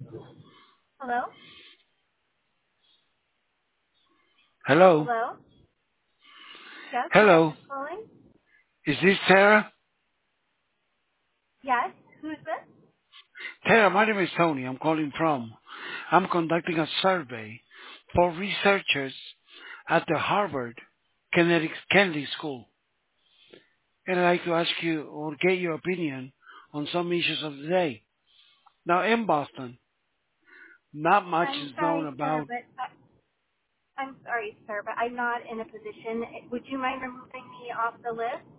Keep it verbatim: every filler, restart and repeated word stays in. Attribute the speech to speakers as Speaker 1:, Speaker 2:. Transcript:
Speaker 1: Hello?
Speaker 2: Hello?
Speaker 1: Hello? Yes, yes,
Speaker 2: Hello?
Speaker 1: who's calling?
Speaker 2: Is this Tara?
Speaker 1: Yes, who's this?
Speaker 2: Tara, my name is Tony. I'm calling from. I'm conducting a survey for researchers at the Harvard Kennedy, Kennedy School. And I'd like to ask you or get your opinion on some issues of the day. Now in Boston, not much
Speaker 1: I'm
Speaker 2: is known
Speaker 1: sorry, sir,
Speaker 2: about.
Speaker 1: but uh, I'm sorry, sir, but I'm not in a position. Would you mind removing me off the list?